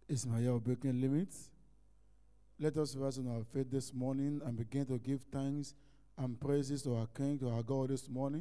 is my year of breaking limits. Let us rise on our faith this morning and begin to give thanks and praises to our King, to our God this morning.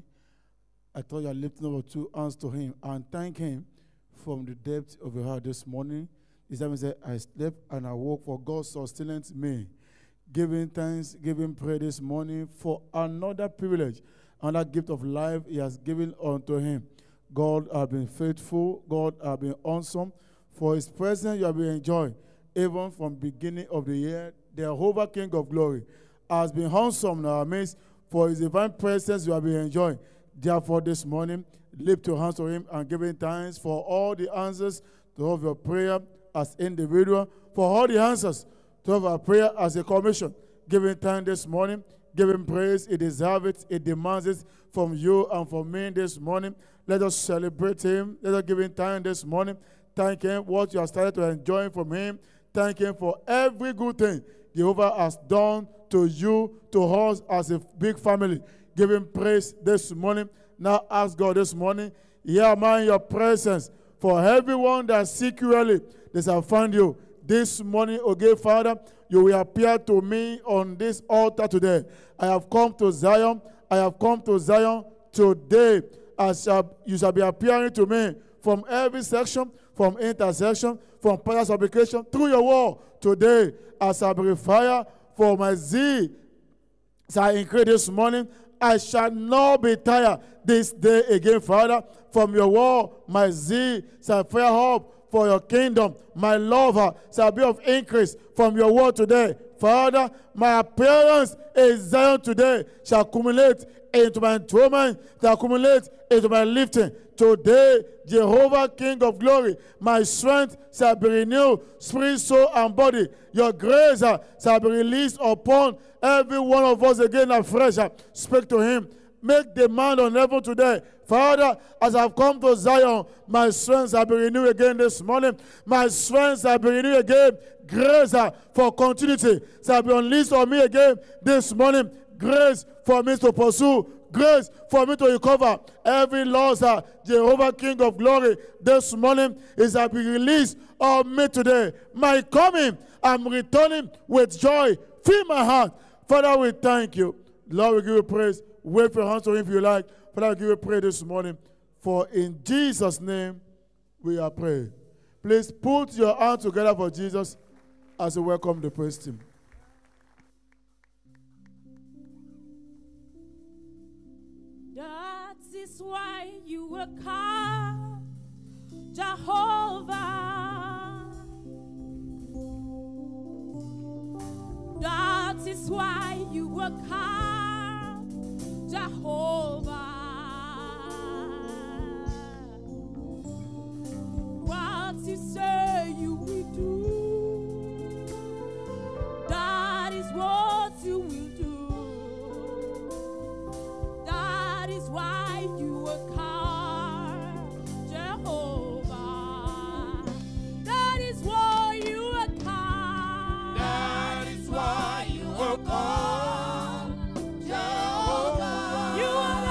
I thought you are lifting up 2 hands to him and thank him from the depth of your heart this morning. This time he said, I slept and I woke, for God sustained me. Giving thanks, giving prayer this morning for another privilege, another gift of life he has given unto him. God has been faithful. God has been awesome. For his presence you have been enjoying. Even from beginning of the year, the Jehovah King of glory has been awesome in our midst. For his divine presence you have been enjoying. Therefore this morning, lift your hands to him and give him thanks for all the answers to all of your prayer as individual, for all the answers to all of our prayer as a commission. Give him thanks this morning. Give him praise. He deserves it. He demands it from you and from me this morning. Let us celebrate him. Let us give him thanks this morning. Thank him what you have started to enjoy from him. Thank him for every good thing Jehovah has done to you, to us as a big family. Give him praise this morning. Now ask God this morning, here am I in your presence. For everyone that secretly they shall find you. This morning, okay, Father, you will appear to me on this altar today. I have come to Zion. I have come to Zion today. You shall be appearing to me from every section, from intersection, from prayer supplication, through your word today. As I be fire for my zeal shall increase this morning. I shall not be tired this day again, Father. From your word, my zeal shall fire up for your kingdom. My love shall be of increase from your word today. Father, my appearance in Zion today shall accumulate into my enthronement, shall accumulate into my lifting. Today, Jehovah, King of glory, my strength shall be renewed, spirit, soul, and body. Your grace shall be released upon every one of us again afresh. Speak to him. Make demand on heaven today. Father, as I've come to Zion, my strength shall be renewed again this morning. My strength shall be renewed again. Grace for continuity shall be unleashed on me again this morning. Grace for me to pursue. Grace for me to recover every loss. Jehovah King of glory, this morning is to be released on me today. My coming, I'm returning with joy. Fill my heart. Father, we thank you. Lord, we give you praise. Wave your hands to him if you like. Father, we give you praise this morning. For in Jesus' name we are praying. Please put your hands together for Jesus as we welcome the praise team. That is why you were called Jehovah. That is why you were called Jehovah. What you say you will do, that is what you will do. That is why you were called Jehovah. That is why you were called. That is why you were called Jehovah. You are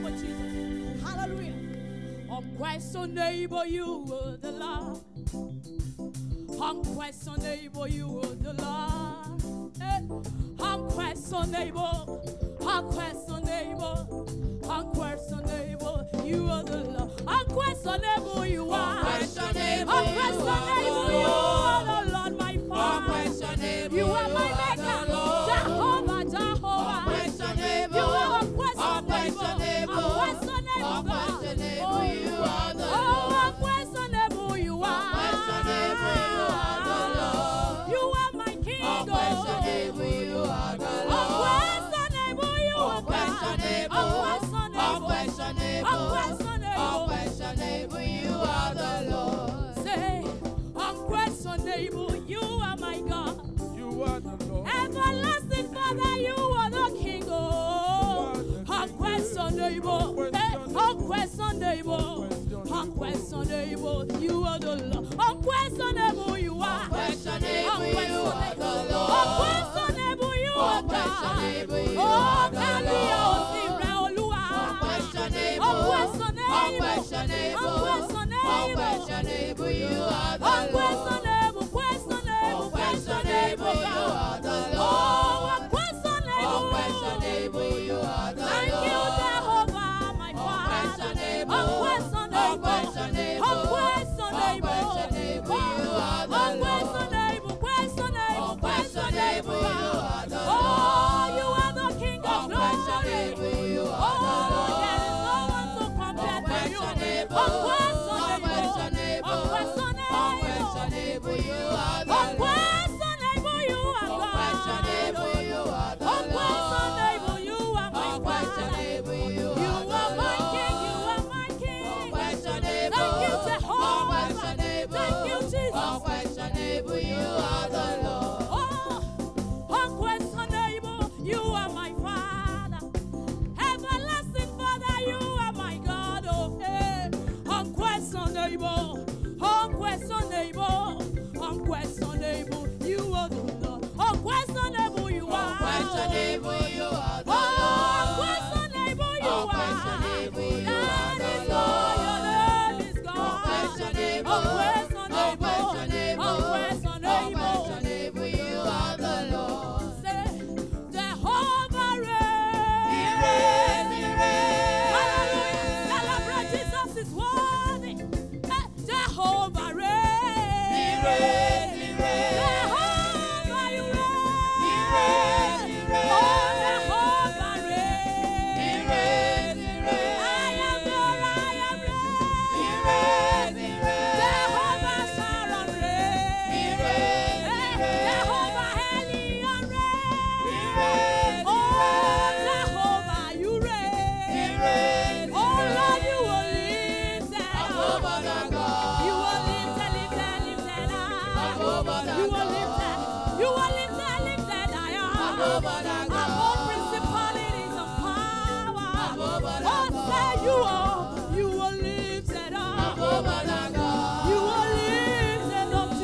for Jesus. Hallelujah. Unquestionable, you are the Lord. Unquestionable, you are the Lord. Unquestionable, unquestionable, unquestionable, you are the Lord. Unquestionable, you are. Unquestionable, you are the Lord, my Father. You are my Maker, Jehovah, Jehovah. You are unquestionable, unquestionable, God. You are the Lord. Unquestionable, you are. You are my King, unquestionable, you are the Lord. Unquestionable, you are God. Unquestionable, you are the Lord. Say, unquestionable, you are my God. You are the Lord. Everlasting Father, you are the King. Unquestionable, unquestionable, unquestionable, you are the Lord. Unquestionable, you are. Unquestionable, you are the Lord. Unquestionable, you are God. Oh, can be our unquestionable, you are the unquestionable, questionable, questionable, you are the Lord. Oh, unquestionable, you are the Lord. Thank you, Jehovah, my Father. Unquestionable, unquestionable, you are the Lord. Unquestionable, questionable, you are the Lord. Oh, you are the King of glory. You are the Lord. There is no one to compare to you. Unquestionable, you are the unquestionable, you are God. You are the unquestionable, you are my Father. You are my King, you are my King. Thank you, Jehovah. Thank you, Jesus. Unquestionable, you are the Lord. Oh, unquestionable, you are my Father. Everlasting Father, you are my God. Oh, hey. Unquestionable, unquestionable, unquestionable, you are the Lord. Unquestionable, you are. Unquestionable, you are the Lord. Unquestionable, you are. That is all your name is God. Unquestionable, unquestionable, you are the Lord. Say, Jehovah reigns. He reigns. Hallelujah. Celebrate Jesus is worthy. Jehovah reigns. He reigns. He reigns. Jehovah, you reign. He reigns. He reigns. Oh, Jehovah reigns. He reigns. He reigns. I am reigns. He reigns. He reigns. Jehovah Sharon reigns. He reigns. He reigns. Jehovah Elion reigns. He reigns. Oh, Jehovah, you reign. He reigns. Oh, Lord, you were lifted up. You were lifted up. You were lifted higher. Above principalities and power. Oh, say you were lifted up. You were lifted up,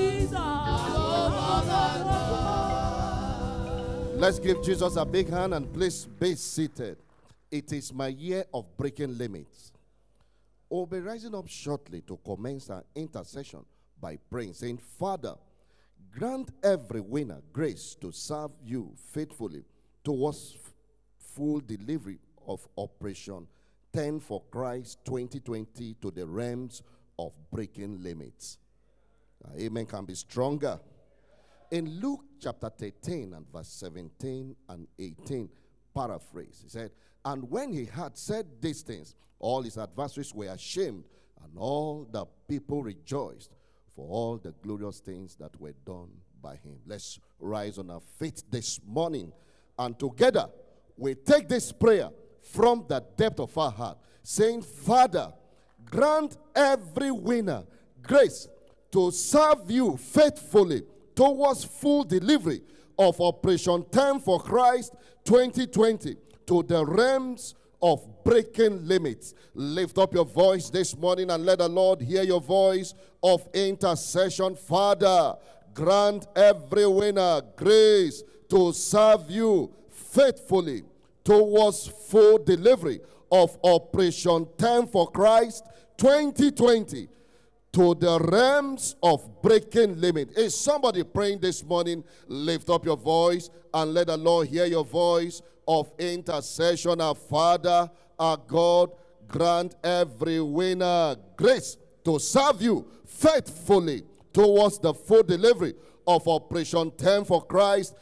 Jesus. Let's give Jesus a big hand and please be seated. It is my year of breaking limits. We'll be rising up shortly to commence our intercession by praying, saying, Father, grant every winner grace to serve you faithfully towards full delivery of Operation 10 for Christ 2020 to the realms of breaking limits. Amen can be stronger. In Luke chapter 13 and verse 17 and 18, paraphrase, he said, and when he had said these things, all his adversaries were ashamed, and all the people rejoiced for all the glorious things that were done by him. Let's rise on our feet this morning, and together we take this prayer from the depth of our heart, saying, Father, grant every winner grace to serve you faithfully towards full delivery of Operation 10 for Christ 2020 to the realms of breaking limits. Lift up your voice this morning and let the Lord hear your voice of intercession. Father, grant every winner grace to serve you faithfully towards full delivery of Operation 10 for Christ 2020 to the realms of breaking limit. Is somebody praying this morning? Lift up your voice and let the Lord hear your voice of intercession. Our Father, our God, grant every winner grace to serve you faithfully towards the full delivery of Operation 10 for Christ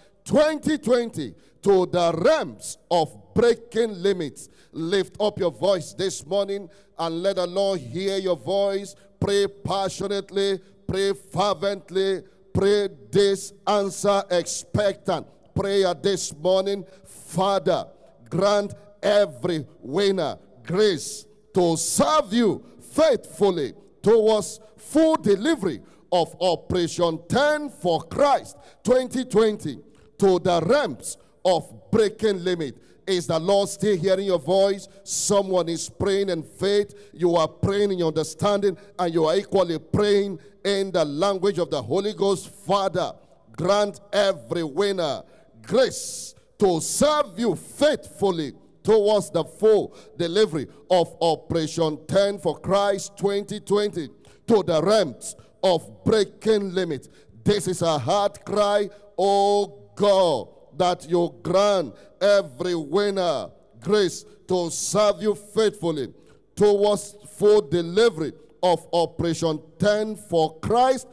2020 to the realms of breaking limits. Lift up your voice this morning and let the Lord hear your voice. Pray passionately, pray fervently, pray this answer expectant. Prayer this morning. Father, grant every winner grace to serve you faithfully towards full delivery of Operation 10 for Christ 2020 to the realms of breaking limit. Is the Lord still hearing your voice? Someone is praying in faith. You are praying in your understanding, and you are equally praying in the language of the Holy Ghost. Father, grant every winner grace to serve you faithfully towards the full delivery of Operation 10 for Christ 2020 to the realms of breaking limits. This is a heart cry, oh God, that you grant every winner grace to serve you faithfully towards full delivery of Operation 10 for Christ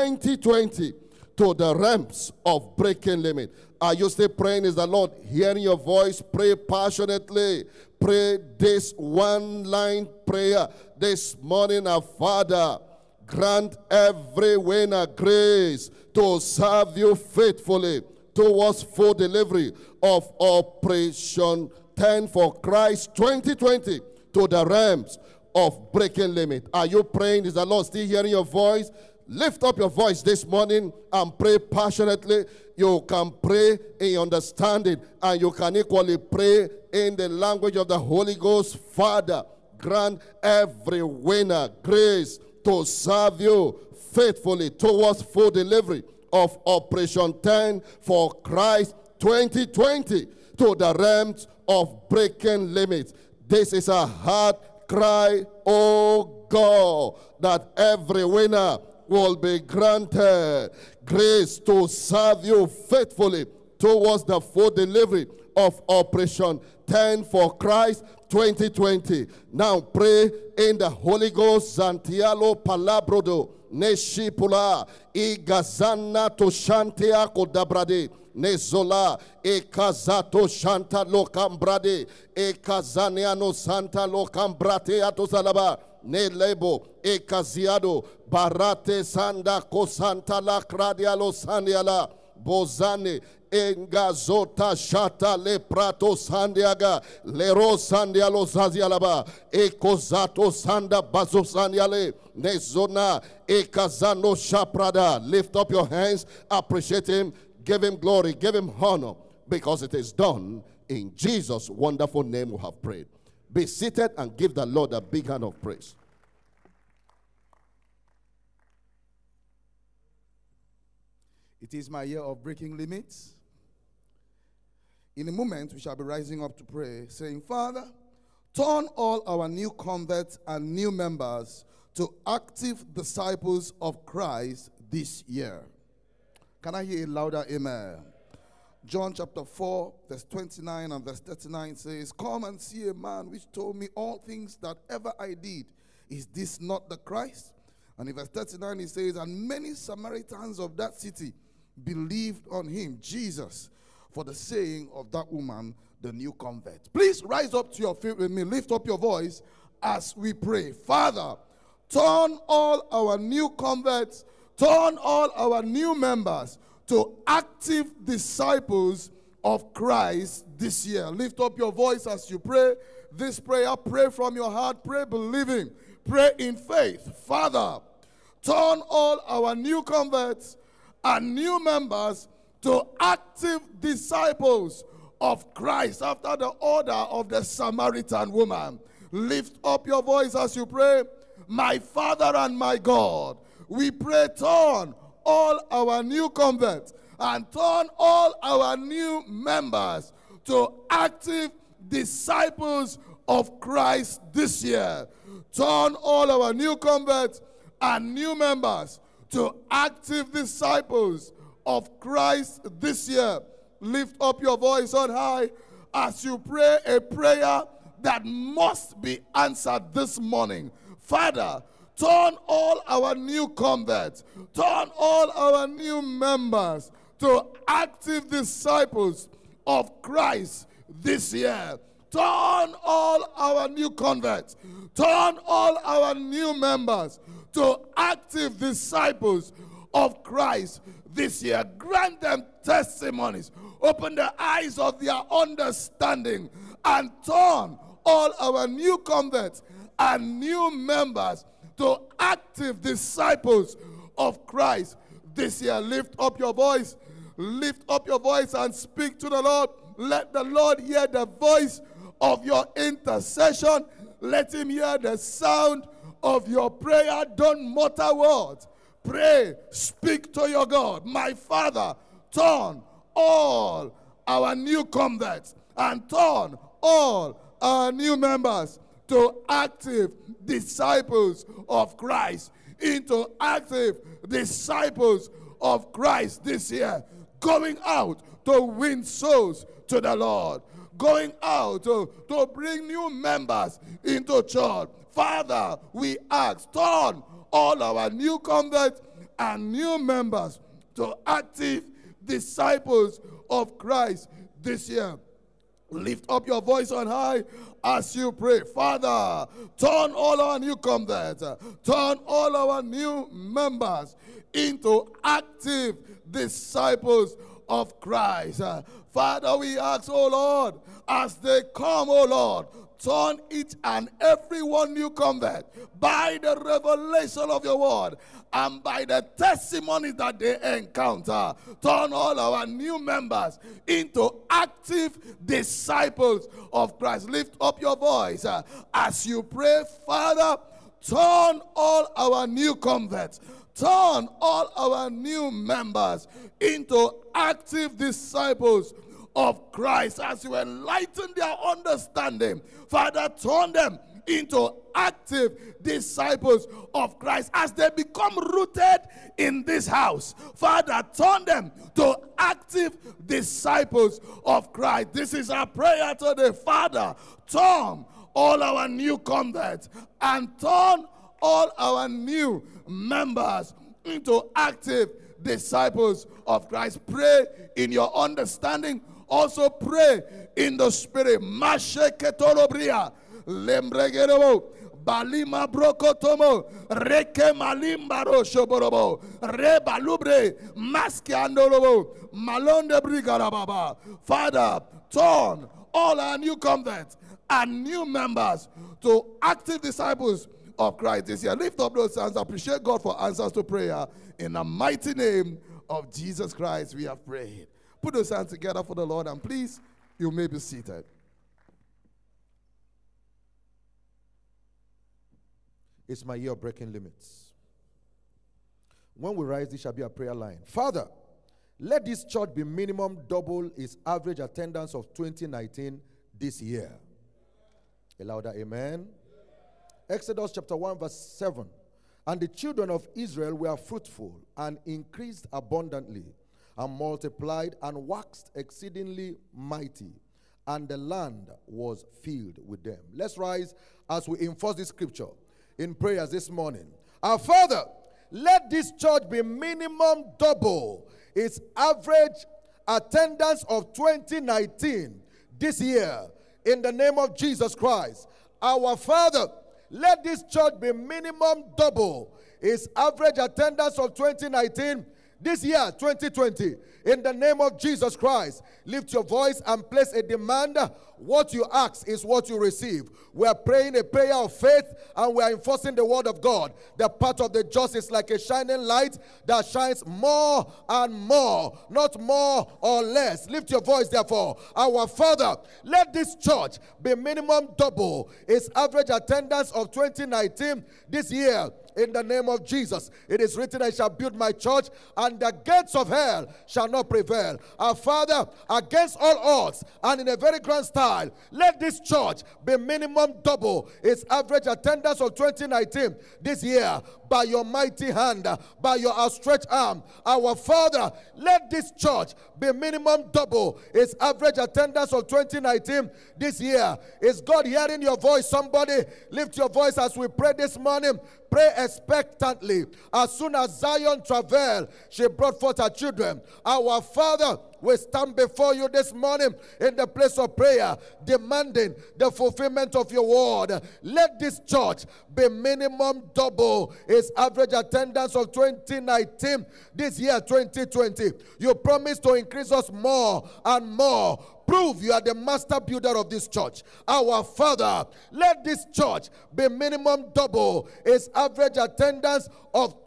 2020 to the realms of breaking limit. Are you still praying? Is the Lord hearing your voice? Pray passionately. Pray this one-line prayer this morning. Our Father, grant every winner grace to serve you faithfully towards full delivery of Operation 10 for Christ 2020 to the realms of breaking limit. Are you praying? Is the Lord still hearing your voice? Lift up your voice this morning and pray passionately. You can pray in understanding, and you can equally pray in the language of the Holy Ghost. Father, grant every winner grace to serve you faithfully towards full delivery of Operation 10 for Christ 2020 to the realms of breaking limits. This is a heart cry, oh God, that every winner will be granted grace to serve you faithfully towards the full delivery of Operation 10 for Christ 2020. Now pray in the Holy Ghost. Zantialo palabrodo neshipula igazana to shantia kodabrade nezola ekazato shanta lokambrade ekazaniano santa lokambrate atosalaba nelebo ekaziado barate sanda kosanta la kradialo sandiala bozane engazota shata le prato sandiaga lero sandialo zazialaba ekozato sanda bazo sandiale nezona ekazano shaprada. Lift up your hands, appreciate him, give him glory, give him honor, because it is done in Jesus' wonderful name we have prayed. Be seated and give the Lord a big hand of praise. It is my year of breaking limits. In a moment, we shall be rising up to pray, saying, Father, turn all our new converts and new members to active disciples of Christ this year. Can I hear a louder amen? John chapter 4, verse 29 and verse 39 says, Come and see a man which told me all things that ever I did. Is this not the Christ? And in verse 39 he says, And many Samaritans of that city believed on him, Jesus, for the saying of that woman, the new convert. Please rise up to your feet with me. Lift up your voice as we pray. Father, turn all our new converts, turn all our new members to active disciples of Christ this year. Lift up your voice as you pray this prayer. Pray from your heart. Pray believing. Pray in faith. Father, turn all our new converts and new members to active disciples of Christ after the order of the Samaritan woman. Lift up your voice as you pray. My Father and my God, we pray, turn all our new converts and turn all our new members to active disciples of Christ this year. Turn all our new converts and new members to active disciples of Christ this year. Lift up your voice on high as you pray a prayer that must be answered this morning. Father, turn all our new converts, turn all our new members to active disciples of Christ this year. Turn all our new converts, turn all our new members to active disciples of Christ this year. Grant them testimonies. Open the eyes of their understanding and turn all our new converts and new members to active disciples of Christ this year. Lift up your voice. Lift up your voice and speak to the Lord. Let the Lord hear the voice of your intercession. Let him hear the sound of your prayer. Don't mutter words. Pray. Speak to your God. My Father, turn all our new converts and turn all our new members to active disciples of Christ, into active disciples of Christ this year, going out to win souls to the Lord, going out to bring new members into church. Father, we ask, turn all our new converts and new members to active disciples of Christ this year. Lift up your voice on high as you pray. Father, turn all our new converts, turn all our new members into active disciples of Christ. Father, we ask, oh Lord, as they come, oh Lord, turn each and every one new convert by the revelation of your word and by the testimony that they encounter. Turn all our new members into active disciples of Christ. Lift up your voice as you pray. Father, turn all our new converts, turn all our new members into active disciples of Christ. As you enlighten their understanding, Father, turn them into active disciples of Christ. As they become rooted in this house, Father, turn them to active disciples of Christ. This is our prayer today. Father, turn all our new converts and turn all our new members into active disciples of Christ. Pray in your understanding. Also pray in the spirit. Mashe ketolobria, lembregerebo, balima brokotomo, reke malimbaro shoborobo, re balubre, maske andolobo, malonde brigarababa. Father, turn all our new converts and new members to active disciples of Christ this year. Lift up those hands. Appreciate God for answers to prayer. In the mighty name of Jesus Christ, we have prayed. Put those hands together for the Lord, and please, you may be seated. It's my year of breaking limits. When we rise, this shall be a prayer line. Father, let this church be minimum double its average attendance of 2019 this year. A louder amen. Exodus chapter 1 verse 7. And the children of Israel were fruitful and increased abundantly and multiplied and waxed exceedingly mighty, and the land was filled with them. Let's rise as we enforce this scripture in prayers this morning. Our Father, let this church be minimum double its average attendance of 2019 this year in the name of Jesus Christ. Our Father, let this church be minimum double its average attendance of 2019 this year, 2020, in the name of Jesus Christ. Lift your voice and place a demand. What you ask is what you receive. We are praying a prayer of faith, and we are enforcing the word of God. The path of the just is like a shining light that shines more and more, not more or less. Lift your voice, therefore. Our Father, let this church be minimum double its average attendance of 2019 this year, in the name of Jesus. It is written, I shall build my church, and the gates of hell shall not prevail. Our Father, against all odds, and in a very grand style, let this church be minimum double its average attendance of 2019 this year. By your mighty hand, by your outstretched arm, our Father, let this church be minimum double its average attendance of 2019 this year. Is God hearing your voice? Somebody lift your voice as we pray this morning. Pray expectantly. As soon as Zion travailed, she brought forth her children. Our Father, we stand before you this morning in the place of prayer, demanding the fulfillment of your word. Let this church be minimum double its average attendance of 2019 this year, 2020. You promise to increase us more and more. Prove you are the master builder of this church. Our Father, let this church be minimum double its average attendance of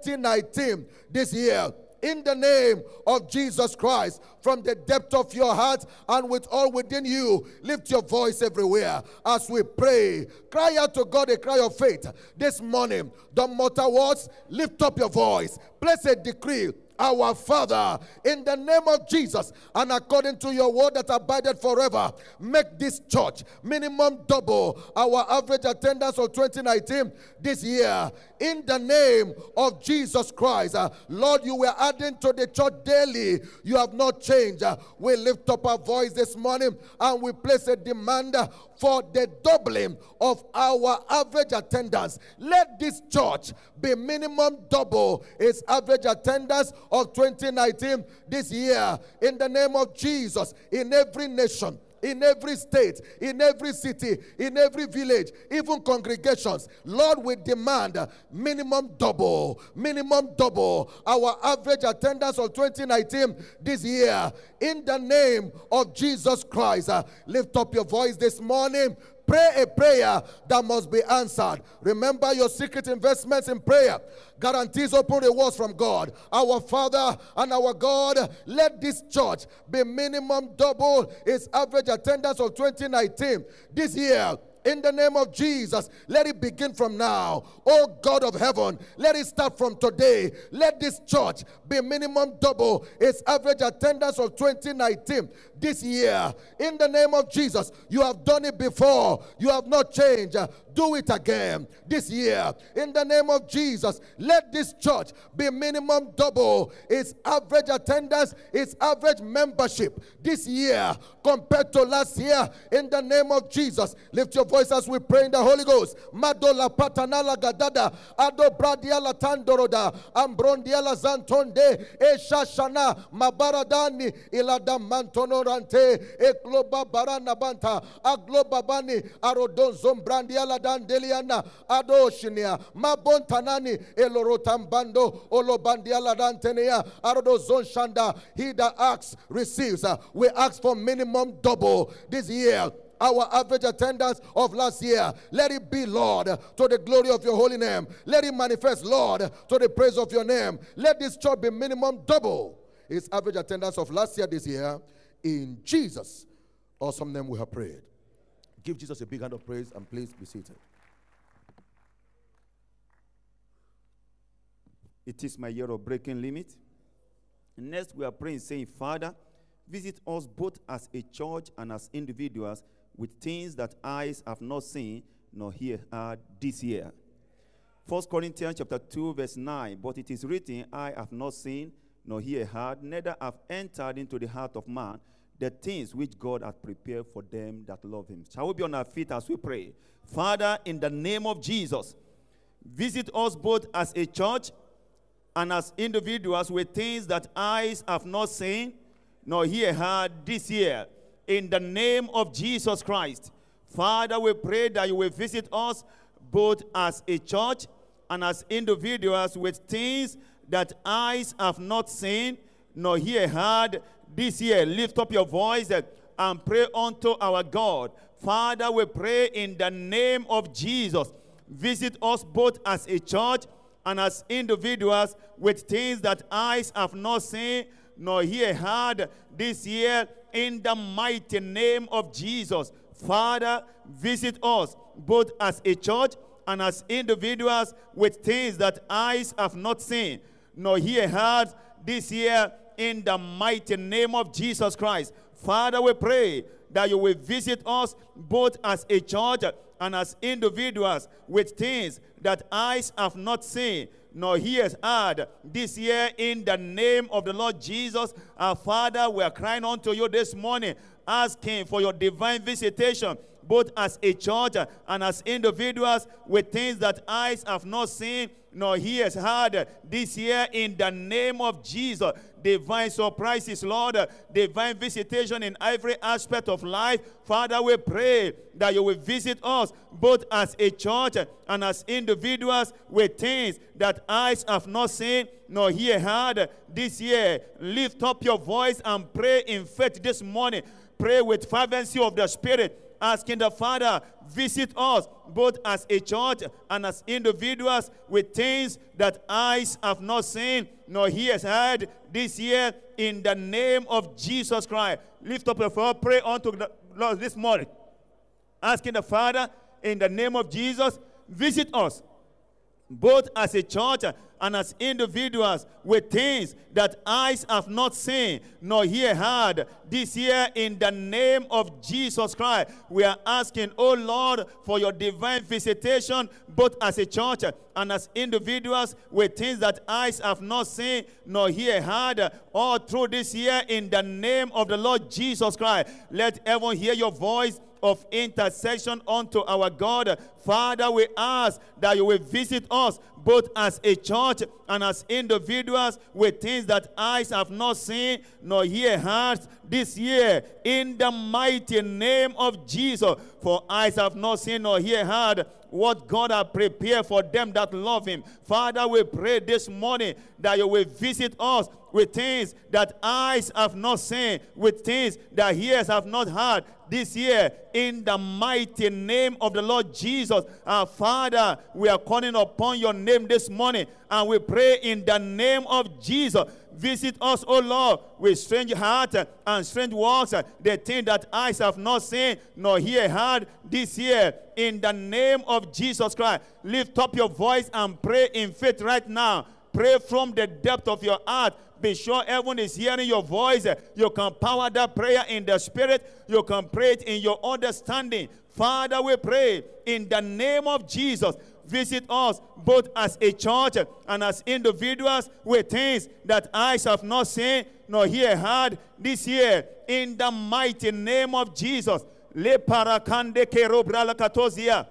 2019 this year. In the name of Jesus Christ, from the depth of your heart and with all within you, lift your voice everywhere as we pray. Cry out to God a cry of faith this morning. Don't matter what, lift up your voice. Place a decree. Our Father, in the name of Jesus, and according to your word that abideth forever, make this church minimum double our average attendance of 2019 this year. In the name of Jesus Christ, Lord, you were adding to the church daily. You have not changed. We lift up our voice this morning and we place a demand for the doubling of our average attendance. Let this church be minimum double its average attendance of 2019 this year. In the name of Jesus, in every nation, in every state, in every city, in every village, even congregations, Lord, we demand minimum double our average attendance of 2019 this year. In the name of Jesus Christ, lift up your voice this morning. Pray a prayer that must be answered. Remember your secret investments in prayer guarantees open rewards from God. Our Father and our God, let this church be minimum double its average attendance of 2019 this year. In the name of Jesus, let it begin from now. Oh God of heaven, let it start from today. Let this church be minimum double its average attendance of 2019 this year. In the name of Jesus, you have done it before. You have not changed. Do it again this year. In the name of Jesus, let this church be minimum double its average attendance, its average membership this year compared to last year. In the name of Jesus, lift your voice as we pray in the Holy Ghost. Madola patanala gadada, ado bradiala tandoroda, ambrondiala zantonde, eshashana, mabaradani, ilada mantonorante, ekloba barana banta, agloba bani, arodon zombrandiala dandeliana, adoshinia, mabontanani, elorotambando, olobandiala dantenea, arodo zonshanda. He that asks receives. We ask for minimum double this year. Our average attendance of last year, let it be, Lord, to the glory of your holy name. Let it manifest, Lord, to the praise of your name. Let this church be minimum double its average attendance of last year this year. In Jesus' awesome name we have prayed. Give Jesus a big hand of praise and please be seated. It is my year of breaking limit. Next, we are praying, saying, Father, visit us both as a church and as individuals with things that eyes have not seen nor ear heard this year. 1 Corinthians chapter 2, verse 9, but it is written, I have not seen nor ear heard, neither have entered into the heart of man the things which God hath prepared for them that love him. Shall we be on our feet as we pray? Father, in the name of Jesus, visit us both as a church and as individuals with things that eyes have not seen nor ear heard this year. In the name of Jesus Christ, Father, we pray that you will visit us both as a church and as individuals with things that eyes have not seen nor ear heard this year. Lift up your voice and pray unto our God. Father, we pray in the name of Jesus, visit us both as a church and as individuals with things that eyes have not seen nor ear heard this year. In the mighty name of Jesus, Father, visit us both as a church and as individuals with things that eyes have not seen, nor ear heard this year, in the mighty name of Jesus Christ. Father, we pray that you will visit us both as a church and as individuals with things that eyes have not seen, nor ears heard this year, in the name of the Lord Jesus. Our Father, we are crying unto you this morning, asking for your divine visitation, both as a church and as individuals with things that eyes have not seen, nor ears heard this year, in the name of Jesus. Divine surprises, Lord, divine visitation in every aspect of life. Father, we pray that you will visit us both as a church and as individuals with things that eyes have not seen, nor ear heard this year. Lift up your voice and pray in faith this morning. Pray with fervency of the Spirit, asking the Father, visit us both as a church and as individuals with things that eyes have not seen, nor ears heard this year, in the name of Jesus Christ. Lift up your voice, pray unto the Lord this morning, asking the Father, in the name of Jesus, visit us both as a church and as individuals with things that eyes have not seen, nor ear heard this year, in the name of Jesus Christ. We are asking, oh Lord, for your divine visitation, both as a church and as individuals with things that eyes have not seen, nor ear heard, all through this year, in the name of the Lord Jesus Christ. Let everyone hear your voice of intercession unto our God. Father, we ask that you will visit us both as a church and as individuals with things that eyes have not seen, nor ear heard this year, in the mighty name of Jesus. For eyes have not seen nor ear heard what God has prepared for them that love him. Father, we pray this morning that you will visit us with things that eyes have not seen, with things that ears have not heard this year, in the mighty name of the Lord Jesus. Our Father, we are calling upon your name this morning, and we pray in the name of Jesus. Visit us, O Lord, with strange heart and strange works, the thing that eyes have not seen nor ear heard this year, in the name of Jesus Christ. Lift up your voice and pray in faith right now. Pray from the depth of your heart. Be sure everyone is hearing your voice. You can power that prayer in the Spirit. You can pray it in your understanding. Father, we pray in the name of Jesus. Visit us both as a church and as individuals with things that eyes have not seen nor ear heard this year, in the mighty name of Jesus. Le parakande kerobralakatozia.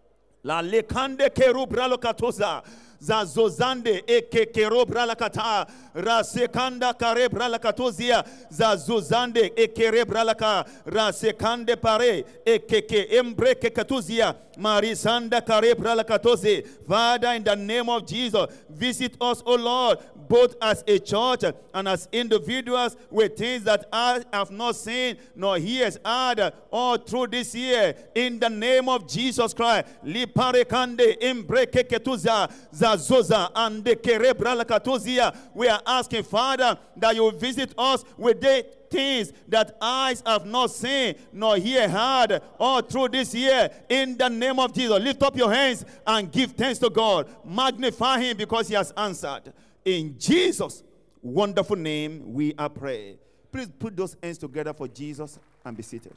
La lekande kerobralakatoza. Zazozande ekekero bralakata rasekanda kare bralakatozia zazozande ekere bralaka rasekande pare ekeke embreke katozia marisanda kare bralakatoze. Father, in the name of Jesus, visit us, O Lord, both as a church and as individuals with things that I have not seen nor ears heard all through this year, in the name of Jesus Christ. Liparekande embreke ketuza zazoza and kerebralakatozia. We are asking, Father, that you visit us with the things that eyes have not seen nor ear heard all through this year, in the name of Jesus. Lift up your hands and give thanks to God. Magnify him because he has answered. In Jesus' wonderful name we are praying. Please put those hands together for Jesus and be seated.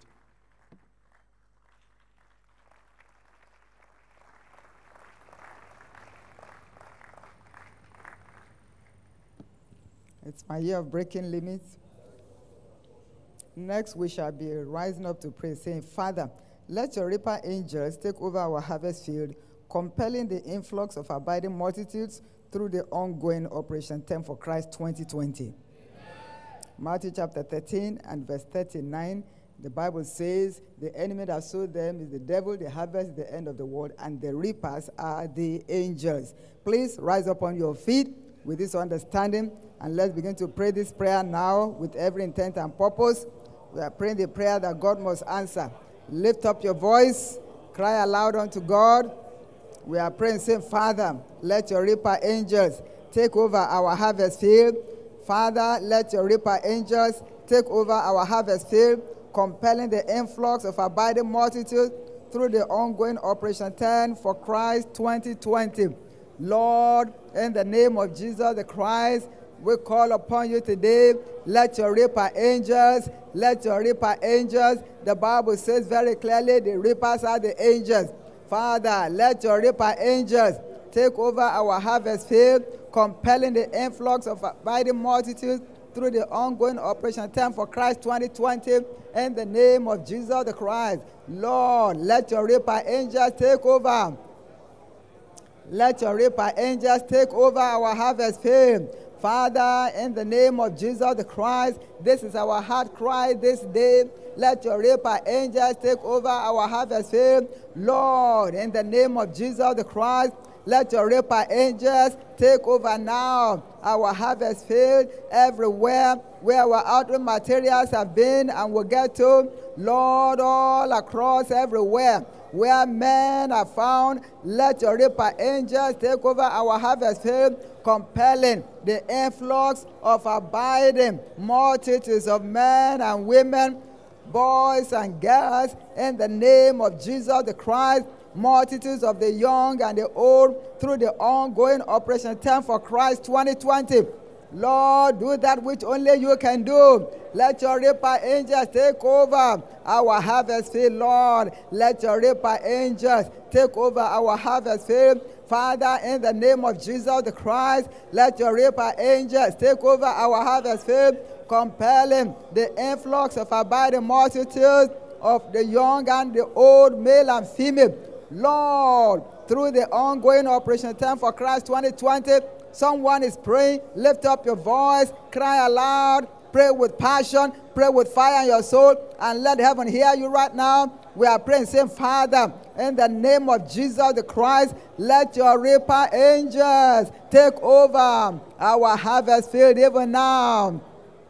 It's my year of breaking limits. Next, we shall be rising up to pray, saying, Father, let your reaper angels take over our harvest field, compelling the influx of abiding multitudes through the ongoing Operation 10 for Christ 2020. Amen. Matthew chapter 13 and verse 39, the Bible says, the enemy that sowed them is the devil, the harvest is the end of the world, and the reapers are the angels. Please rise up on your feet with this understanding, and let's begin to pray this prayer now with every intent and purpose. We are praying the prayer that God must answer. Lift up your voice, cry aloud unto God. We are praying, saying, Father, let your reaper angels take over our harvest field. Father, let your reaper angels take over our harvest field, compelling the influx of abiding multitude through the ongoing Operation 10 for Christ 2020. Lord, in the name of Jesus the Christ, we call upon you today. Let your reaper angels, the Bible says very clearly, the reapers are the angels. Father, let your reaper angels take over our harvest field, compelling the influx of abiding multitudes through the ongoing Operation 10 for Christ 2020 in the name of Jesus the Christ. Lord, let your reaper angels take over. Let your reaper angels take over our harvest field. Father, in the name of Jesus the Christ, this is our heart cry this day. Let your reaper angels take over our harvest field. Lord, in the name of Jesus the Christ, let your reaper angels take over now our harvest field everywhere where our outdoor materials have been and will get to. Lord, all across everywhere where men are found, let your reaper angels take over our harvest field, compelling the influx of abiding multitudes of men and women, boys and girls, in the name of Jesus the Christ, multitudes of the young and the old, through the ongoing Operation 10 for Christ 2020. Lord, do that which only you can do. Let your reaper angels take over our harvest field, Lord. Let your reaper angels take over our harvest field. Father, in the name of Jesus the Christ, let your reaper angels take over our harvest field, compelling the influx of abiding multitudes of the young and the old, male and female. Lord, through the ongoing Operation 10 for Christ 2020, someone is praying. Lift up your voice, cry aloud, pray with passion, pray with fire in your soul, and let heaven hear you right now. We are praying, saying, Father, in the name of Jesus the Christ, let your reaper angels take over our harvest field even now.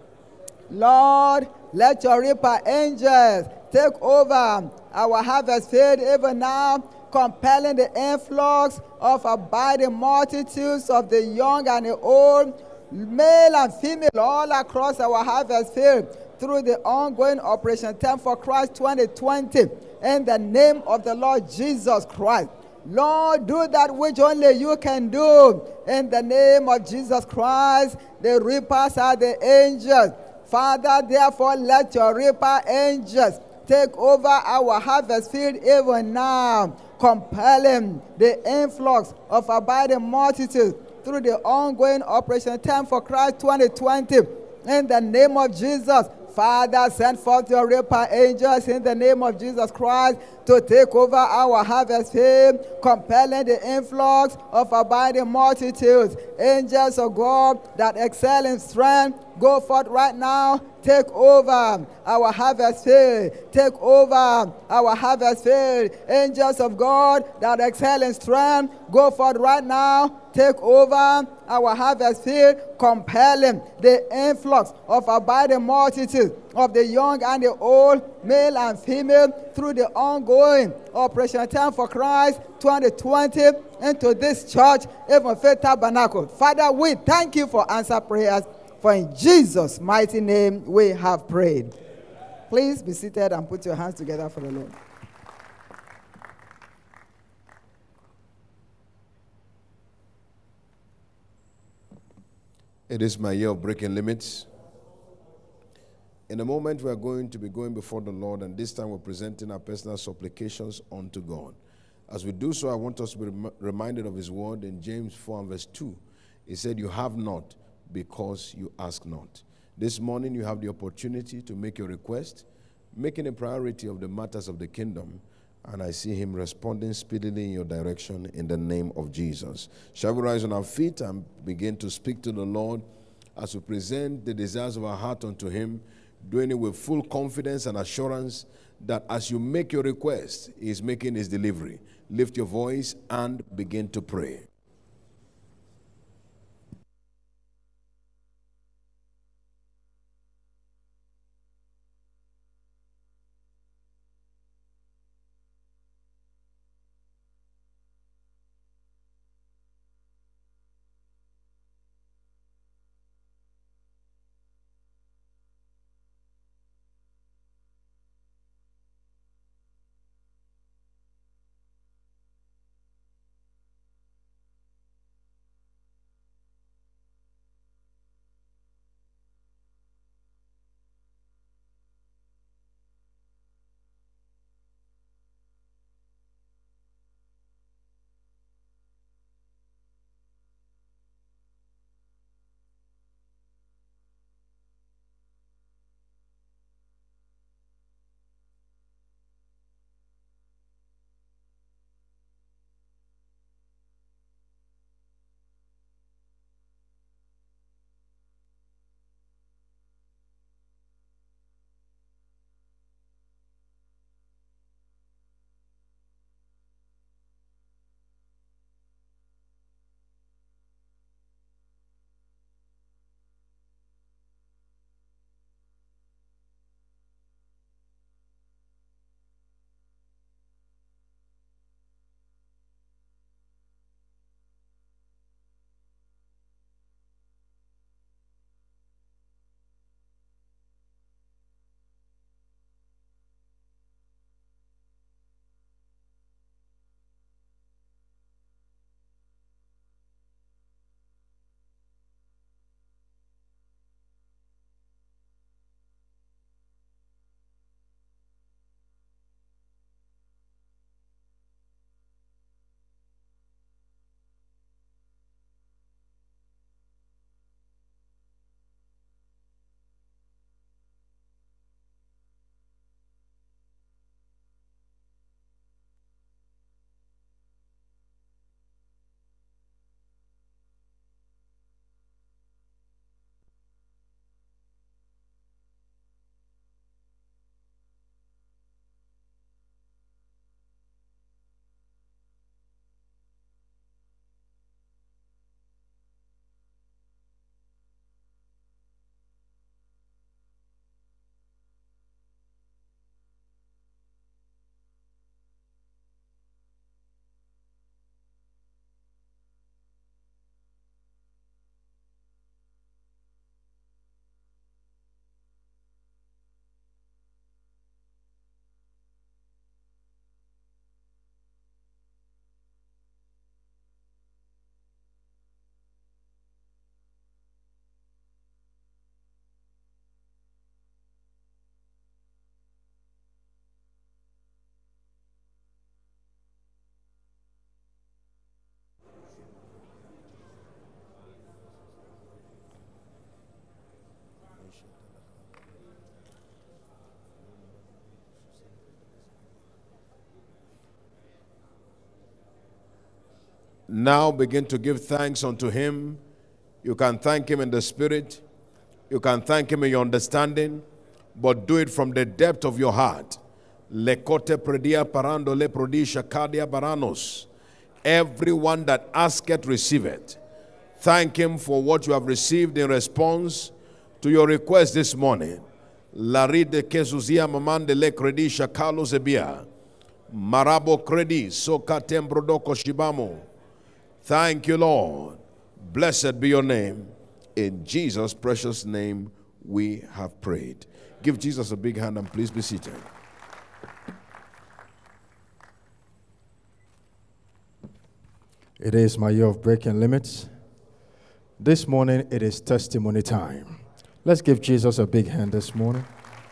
Lord, let your reaper angels take over our harvest field even now, compelling the influx of abiding multitudes of the young and the old, male and female, all across our harvest field through the ongoing Operation 10 for Christ 2020 in the name of the Lord Jesus Christ. Lord, do that which only you can do in the name of Jesus Christ. The reapers are the angels. Father, therefore, let your reaper angels take over our harvest field even now, compelling the influx of abiding multitudes through the ongoing Operation 10 for Christ 2020. In the name of Jesus, Father, send forth your reaper angels in the name of Jesus Christ to take over our harvest field, compelling the influx of abiding multitudes. Angels of God that excel in strength, go forth right now. Take over our harvest field. Take over our harvest field. Angels of God that excel in strength, go forth right now. Take over our harvest field, compelling the influx of abiding multitudes of the young and the old, male and female, through the ongoing Operation 10 for Christ 2020 into this church, Even Faith Tabernacle. Father, we thank you for answer prayers. For in Jesus' mighty name we have prayed. Please be seated and put your hands together for the Lord. It is my year of breaking limits. In a moment, we are going to be going before the Lord, and this time we're presenting our personal supplications unto God. As we do so, I want us to be reminded of His word in James 4 and verse 2. He said, "You have not because you ask not." This morning, you have the opportunity to make your request, making a priority of the matters of the kingdom, and I see Him responding speedily in your direction in the name of Jesus. Shall we rise on our feet and begin to speak to the Lord as we present the desires of our heart unto Him, doing it with full confidence and assurance that as you make your request, He is making His delivery. Lift your voice and begin to pray. Now begin to give thanks unto him. You can thank him in the spirit. You can thank him in your understanding. But do it from the depth of your heart. Lekote predia parando le prodisha kadia baranos. Everyone that asketh, receiveth. Thank him for what you have received in response to your request this morning. Laride kezuzia mamande le credisha kalo zebia. Marabo credi soka tembrodoko shibamo. Thank you, Lord. Blessed be your name. In Jesus' precious name we have prayed. Give Jesus a big hand and please be seated. It is my year of breaking limits. This morning, it is testimony time. Let's give Jesus a big hand this morning.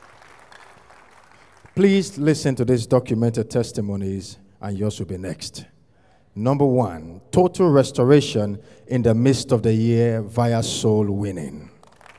Please listen to these documented testimonies, and yours will be next. Number 1, total restoration in the midst of the year via soul winning.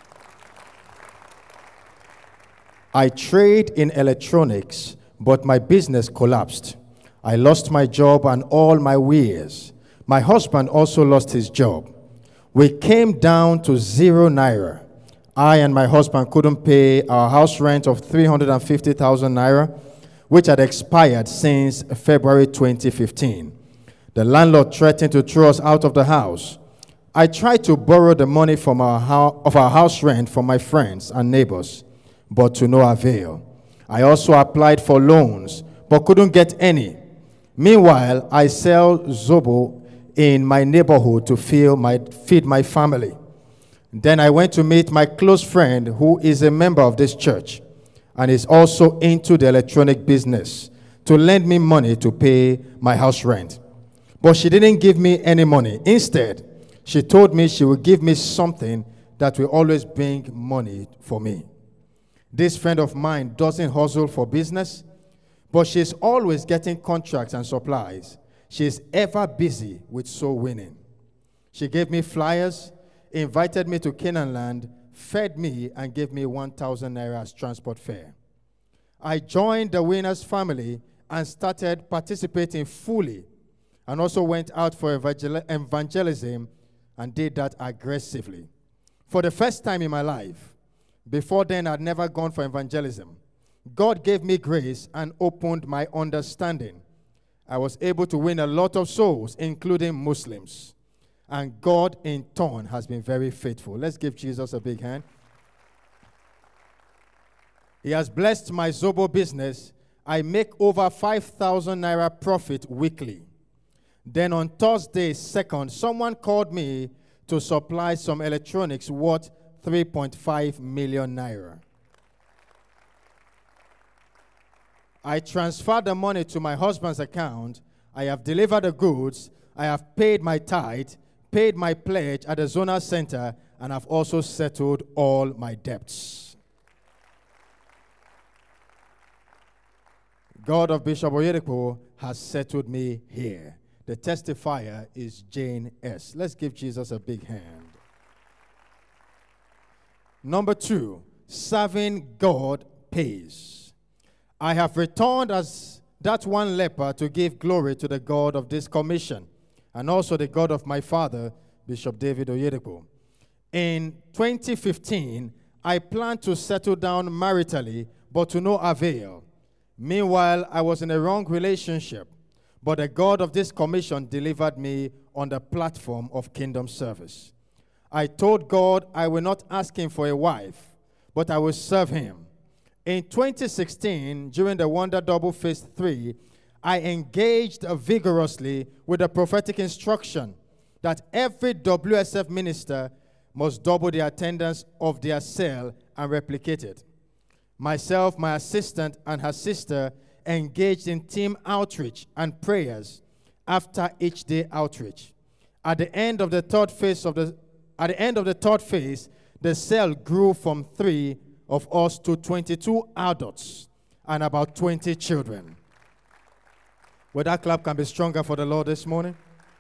I trade in electronics, but my business collapsed. I lost my job and all my wares. My husband also lost his job. We came down to 0 naira. I and my husband couldn't pay our house rent of 350,000 naira, which had expired since February 2015. The landlord threatened to throw us out of the house. I tried to borrow the money from our house rent from my friends and neighbors, but to no avail. I also applied for loans, but couldn't get any. Meanwhile, I sell Zobo in my neighborhood to feed my family. Then I went to meet my close friend who is a member of this church and is also into the electronic business to lend me money to pay my house rent. But she didn't give me any money. Instead, she told me she would give me something that will always bring money for me. This friend of mine doesn't hustle for business, but she's always getting contracts and supplies. She's ever busy with soul winning. She gave me flyers, invited me to Canaan land, fed me, and gave me 1,000 naira as transport fare. I joined the winner's family and started participating fully, and also went out for evangelism and did that aggressively. For the first time in my life, before then I'd never gone for evangelism, God gave me grace and opened my understanding. I was able to win a lot of souls, including Muslims. And God, in turn, has been very faithful. Let's give Jesus a big hand. He has blessed my Zobo business. I make over 5,000 naira profit weekly. Then on Thursday 2nd, someone called me to supply some electronics worth 3.5 million naira. I transferred the money to my husband's account. I have delivered the goods. I have paid my tithe, paid my pledge at the zonal center, and have also settled all my debts. God of Bishop Oyedepo has settled me here. The testifier is Jane S. Let's give Jesus a big hand. Number 2, serving God pays. I have returned as that one leper to give glory to the God of this commission, and also the God of my father, Bishop David Oyedepo. In 2015, I planned to settle down maritally, but to no avail. Meanwhile, I was in a wrong relationship, but the God of this commission delivered me on the platform of kingdom service. I told God I will not ask him for a wife, but I will serve him. In 2016, during the Wonder Double Phase 3, I engaged vigorously with the prophetic instruction that every WSF minister must double the attendance of their cell and replicate it. Myself, my assistant, and her sister engaged in team outreach and prayers after each day outreach. At the end of the third phase, the cell grew from 3 of us to 22 adults and about 20 children. Well, that clap can be stronger for the Lord this morning.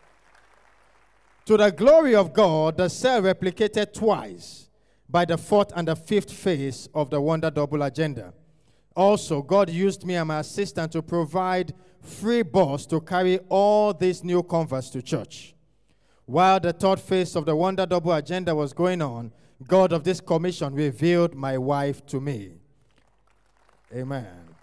To the glory of God, the cell replicated twice by the 4th and the 5th phase of the Wonder Double agenda. Also, God used me and my assistant to provide free bus to carry all these new converts to church. While the third phase of the Wonder Double agenda was going on, God of this commission revealed my wife to me. Amen.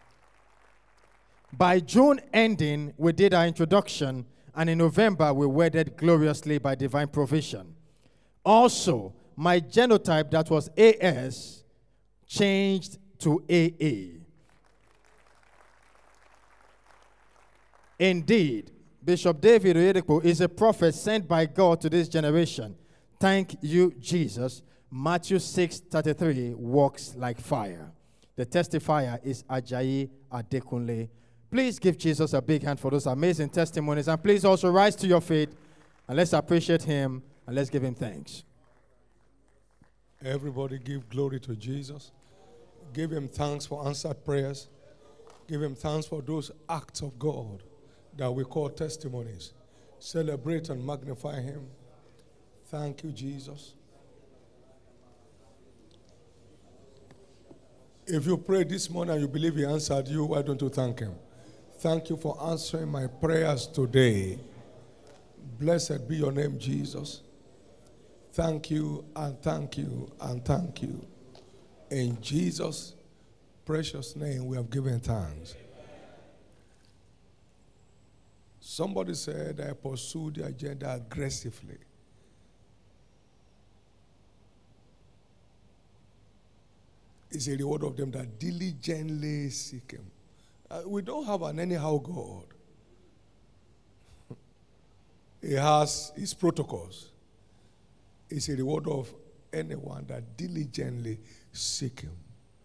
By June ending, we did our introduction, and in November, we wedded gloriously by divine provision. Also, my genotype that was AS changed to AA. Indeed, Bishop David Oyedepo is a prophet sent by God to this generation. Thank you, Jesus. Matthew 6:33 walks like fire. The testifier is Ajayi Adekunle. Please give Jesus a big hand for those amazing testimonies. And please also rise to your feet and let's appreciate him and let's give him thanks. Everybody give glory to Jesus. Give him thanks for answered prayers. Give him thanks for those acts of God that we call testimonies. Celebrate and magnify him. Thank you, Jesus. If you prayed this morning and you believe he answered you, why don't you thank him? Thank you for answering my prayers today. Blessed be your name, Jesus. Thank you and thank you and thank you. In Jesus' precious name, we have given thanks. Somebody said, I pursue the agenda aggressively. It's a reward of them that diligently seek him. We don't have an anyhow God. He has his protocols. It's a reward of anyone that diligently seek him.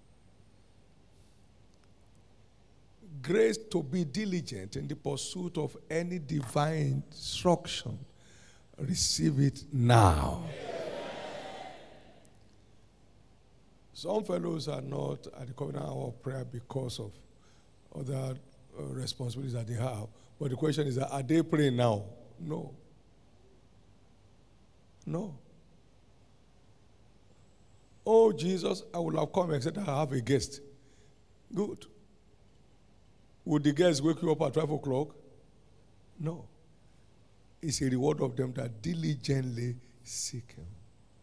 Grace to be diligent in the pursuit of any divine instruction. Receive it now. Some fellows are not at the covenant hour of prayer because of other responsibilities that they have. But the question is, are they praying now? No. No. Oh, Jesus, I would have come except I have a guest. Good. Would the guest wake you up at 12 o'clock? No. It's a reward of them that diligently seek him.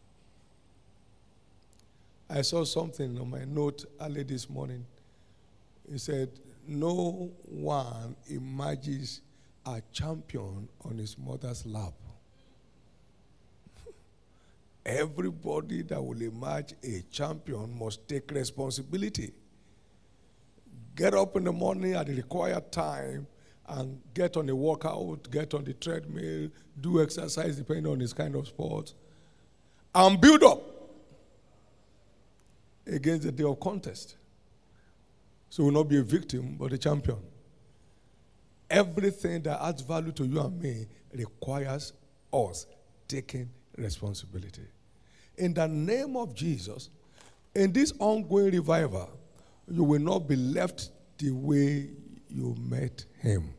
I saw something on my note early this morning. It said, no one emerges a champion on his mother's lap. Everybody that will emerge a champion must take responsibility. Get up in the morning at the required time and get on a workout, get on the treadmill, do exercise depending on his kind of sport, and build up against the day of contest. So will not be a victim, but a champion. Everything that adds value to you and me requires us taking responsibility. In the name of Jesus, in this ongoing revival, you will not be left the way you met him.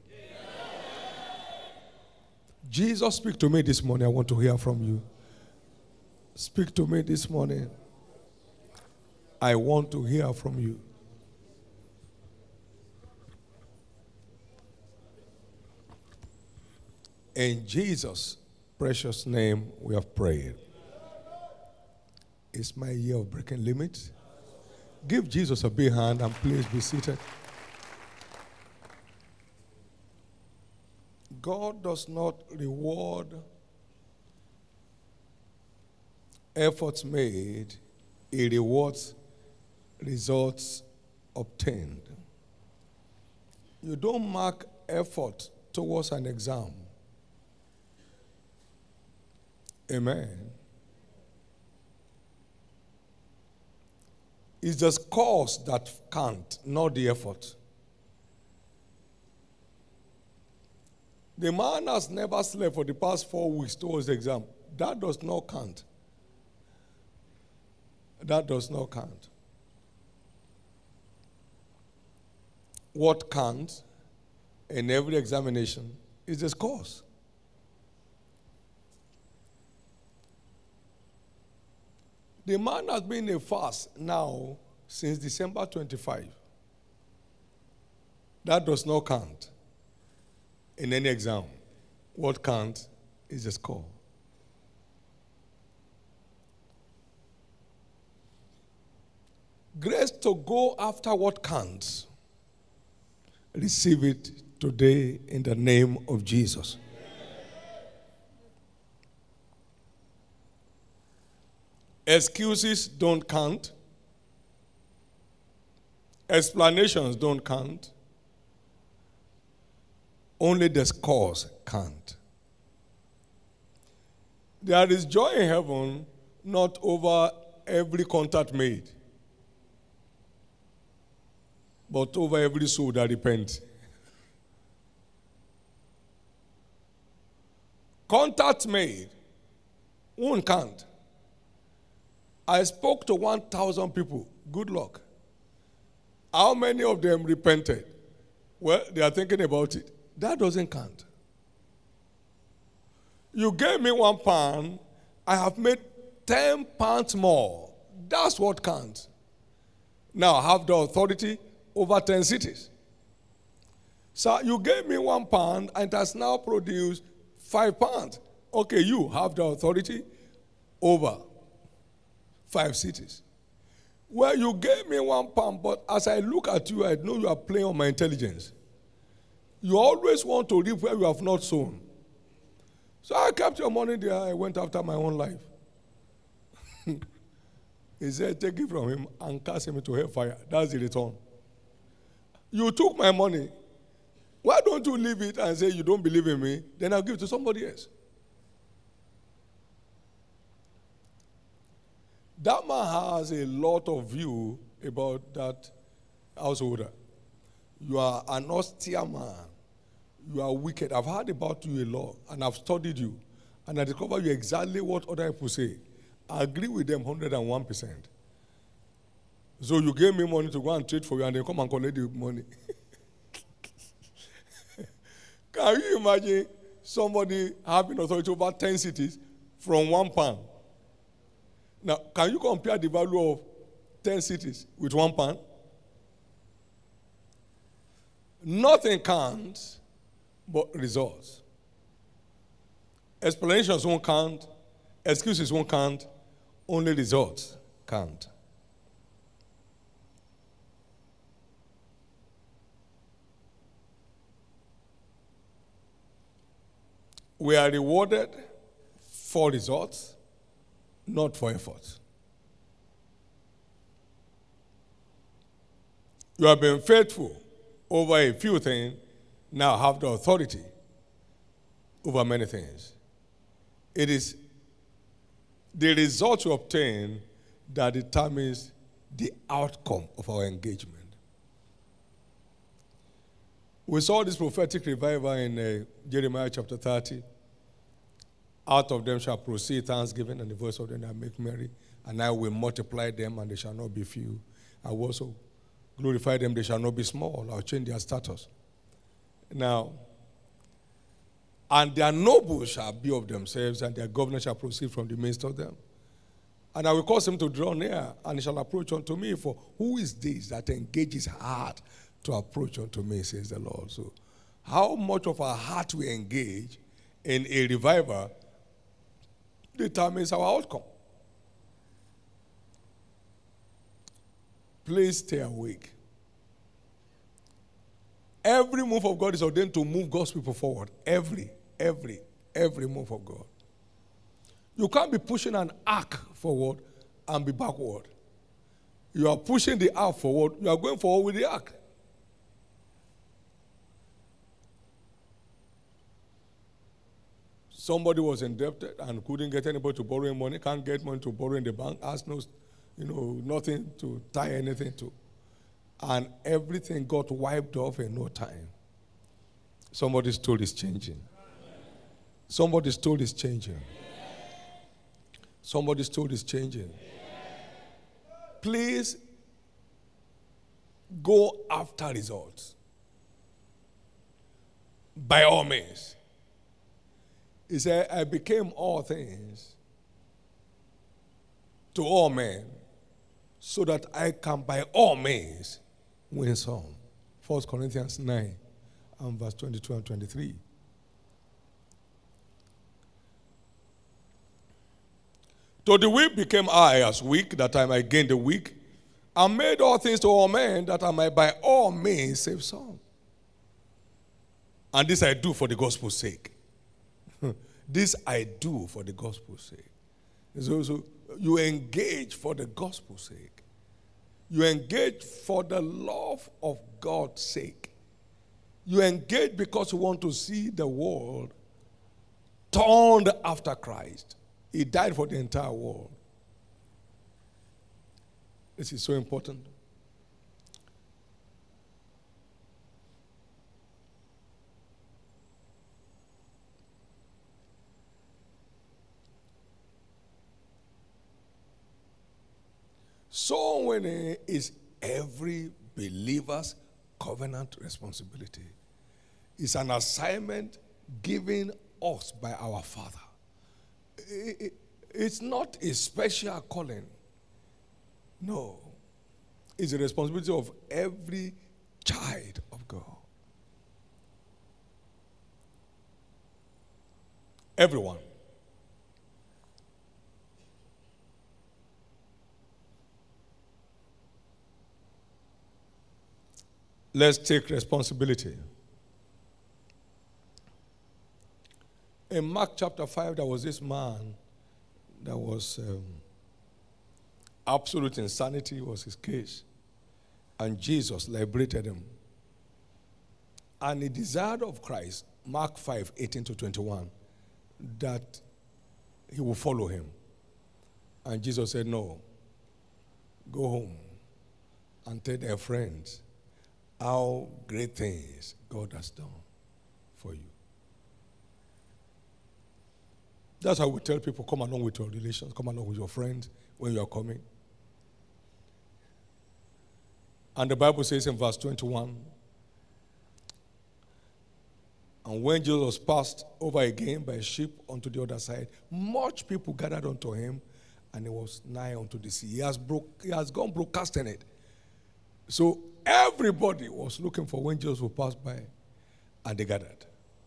Jesus, speak to me this morning. I want to hear from you. Speak to me this morning. I want to hear from you. In Jesus' precious name, we have prayed. It's my year of breaking limits. Give Jesus a big hand and please be seated. God does not reward efforts made, he rewards results obtained. You don't mark effort towards an exam. Amen. It's the scores that count, not the effort. The man has never slept for the past 4 weeks towards the exam. That does not count. That does not count. What counts in every examination is the scores. The man has been in a fast now since December 25. That does not count in any exam. What counts is the score. Grace to go after what counts. Receive it today in the name of Jesus. Excuses don't count. Explanations don't count. Only the scores count. There is joy in heaven, not over every contact made, but over every soul that repents. Contact made won't count. I spoke to 1,000 people. Good luck. How many of them repented? Well, they are thinking about it. That doesn't count. You gave me £1, I have made £10 more. That's what counts. Now I have the authority over 10 cities. So you gave me £1 and it has now produced £5. Okay, you have the authority over 5 cities. Well, you gave me £1, but as I look at you, I know you are playing on my intelligence. You always want to reap where you have not sown. So I kept your money there. I went after my own life. He said, take it from him and cast him into hellfire. That's the return. You took my money. Why don't you leave it and say you don't believe in me? Then I'll give it to somebody else. That man has a lot of view about that householder. You are an austere man. You are wicked. I've heard about you a lot, and I've studied you, and I discovered you exactly what other people say. I agree with them 101%. So you gave me money to go and trade for you, and then come and collect the money. Can you imagine somebody having authority over 10 cities from £1? Now, can you compare the value of 10 cities with £1? Nothing counts but results. Explanations won't count. Excuses won't count. Only results count. We are rewarded for results, not for effort. You have been faithful over a few things, now have the authority over many things. It is the result you obtain that determines the outcome of our engagement. We saw this prophetic revival in Jeremiah chapter 30. Out of them shall proceed thanksgiving, and the voice of them that make merry. And I will multiply them, and they shall not be few. I will also glorify them, they shall not be small. I'll change their status. Now, and their nobles shall be of themselves, and their governors shall proceed from the midst of them. And I will cause him to draw near, and he shall approach unto me. For who is this that engages heart to approach unto me, says the Lord. So, how much of our heart we engage in a revival determines our outcome. Please stay awake. Every move of God is ordained to move God's people forward. Every move of God. You can't be pushing an ark forward and be backward. You are pushing the ark forward. You are going forward with the ark. Somebody was indebted and couldn't get anybody to borrow him money, can't get money to borrow in the bank, has no, nothing to tie anything to. And everything got wiped off in no time. Somebody's story is changing. Somebody's story is changing. Somebody's story is changing. Please go after results. By all means. He said, I became all things to all men so that I can by all means win some. 1 Corinthians 9 and verse 22 and 23. To the weak became I as weak, that I might gain the weak. and made all things to all men, that I might by all means save some. And this I do for the gospel's sake. This I do for the gospel's sake. So you engage for the gospel's sake. You engage for the love of God's sake. You engage because you want to see the world turned after Christ. He died for the entire world. This is so important. Soul winning is every believer's covenant responsibility. It's an assignment given us by our Father. It's not a special calling. No. It's the responsibility of every child of God. Everyone. Let's take responsibility. In Mark chapter 5, there was this man that was absolute insanity was his case. And Jesus liberated him. And he desired of Christ, Mark 5, 18 to 21, that he will follow him. And Jesus said, no, go home and tell their friends how great things God has done for you. That's how we tell people, come along with your relations, come along with your friends when you are coming. And the Bible says in verse 21, and when Jesus passed over again by ship unto the other side, much people gathered unto him, and he was nigh unto the sea. He has gone broadcasting it. So everybody was looking for when Jesus would pass by, and they gathered.